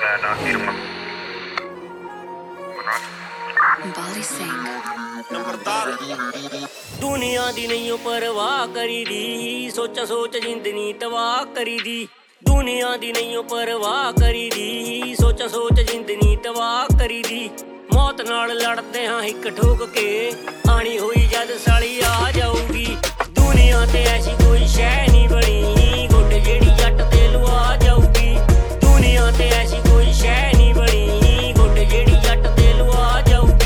दुनिया दी नहीं परवाह करी दी, सोचा सोच जिंदनी तबाह करी दी। दुनिया दी नहीं परवाह करी दी, सोचा सोच जिंदनी तबाह करी दी। मौत नाल लड़ते हाँ हिक ठोक के, आनी हुई जद साली आ जाऊगी। दुनिया ते ऐसी कोई शै नहीं बनी, गुड जेड़ी जट ते लुआ जाऊगी। दुनिया ते ऐसी कोई शै नहीं बनी, गुड जेड़ी जट ते लुआ जाऊगी।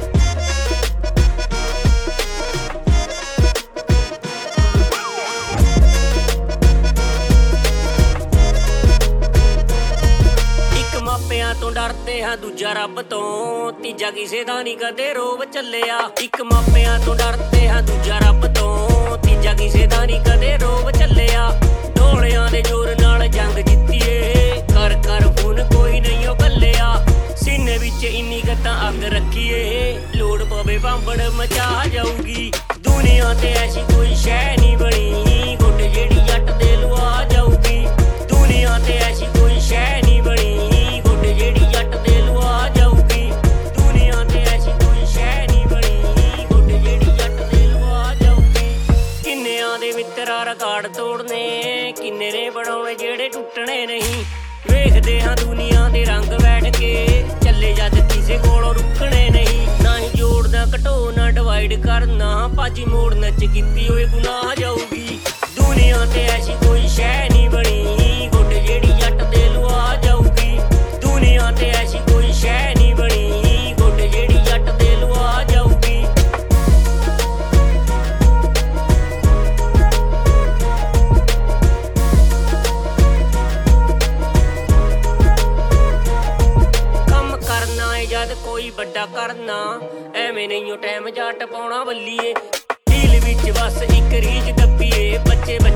मापिਆਂ ਤੋਂ ਡਰਦੇ ਹਾਂ ਦੂਜਾ ਰੱਬ ਤੋਂ, ਤੀਜਾ ਕਿਸੇ ਦਾ ਨਹੀਂ ਕਦੇ ਰੋਬ ਚੱਲਿਆ। ਇੱਕ ਮਾਪਿਆਂ ਤੋਂ ਡਰਦੇ ਹਾਂ ਦੂਜਾ ਰੱਬ ਤੋਂ, ਤੀਜਾ ਕਿਸੇ ਦਾ ਨਹੀਂ ਕਦੇ ਰੋਬ ਚੱਲਿਆ। ਢੋਲਿਆਂ ਦੇ ਜ਼ੋਰ ਨਾਲ ਜੰਗ ਜਿੱਤੀਏ, ਕਰ ਕਰ ਫੋਨ ਕੋਈ ਨਹੀਂ ਉਹ ਕੱਲਿਆ। ਸੀਨੇ ਵਿੱਚ ਇੰਨੀ ਗੱਤਾਂ ਅੱਗ ਰੱਖੀਏ, ਲੋੜ ਪਵੇ ਭਾਂਬੜ ਮਚਾ ਜਾਊਗੀ। ਦੁਨੀਆ ਤੇ ਐਸੀ ਕੋਈ ਸ਼ੈ ਨਹੀਂ ਬਣੀ, ਗੁੱਡ ਜਿਹੜੀ ਜੱਟ ਦੇ ਲੁਆ ਜਾਊਗੀ। ਦੁਨੀਆ ਤੇ ਐਸੀ ਕੋਈ ਸ਼ੈ ਨਹੀਂ ਬਣੀ, ਜਿਹੜੀ ਜੱਟ ਦੇ ਲੁਆ ਜਾਊਗੀ। ਦੁਨੀਆ ਤੇ ਐਸੀ ਕੋਈ ਸ਼ੈ ਨਹੀਂ ਬਣੀ, ਗੁੱਡ ਜਿਹੜੀ ਜੱਟ ਦੇ ਲੁਆ ਜਾਊਗੀ। ਕਿੰਨਿਆਂ ਦੇ ਮਿੱਤਰਾਂ ਰਿਕਾਰਡ ਤੋੜਨੇ, ਕਿੰਨੇ ਨੇ ਬਣਾਉਣੇ ਜਿਹੜੇ ਟੁੱਟਣੇ ਨਹੀਂ। ਵੇਖਦੇ ਹਾਂ ਦੁਨੀਆ ਦੇ ਰੰਗ ਬੈਠ ਕੇ, ਚੱਲੇ ਜਦ ਕਿਸੇ ਕੋਲੋਂ ਰੁਕਣੇ ਨਹੀਂ। ਨਾ ਹੀ ਜੋੜਨਾ ਘਟੋ ਨਾ ਡਿਵਾਈਡ ਕਰਨਾ, ਭਾਜੀ ਮੋੜ ਨੱਚ ਕੀਤੀ ਹੋਏ ਗੁਨਾਹ ਜਾਊਗੀ। ਦੁਨੀਆ ਤੇ ਐਸੀ ਕੋਈ ਸ਼ੈ ਨਹੀਂ ਬਣੀ, ਗੁੱਡ ਜਿਹੜੀ ਜੱਟ ਦੇ ਲੁਆ ਜਾਊਗੀ। ਦੁਨੀਆ ਤੇ ਐਸੀ ਕੋਈ ਸ਼ੈ ਨਹੀਂ ਬਣੀ, ਗੁੱਡ ਜਿਹੜੀ ਜੱਟ ਦੇ ਲੁਆ ਜਾਊਗੀ। ਕੰਮ ਕਰਨਾ ਏ ਜਦ ਕੋਈ ਵੱਡਾ ਕਰਨਾ, ਐਵੇਂ ਨਹੀਂ ਉਹ ਟਾਈਮ ਜੱਟ ਪਾਉਣਾ ਬੱਲੀਏ। ਢੀਲ ਵਿੱਚ ਬਸ ਇੱਕ ਰੀਝ ਦੱਬੀਏ, ਬੱਚੇ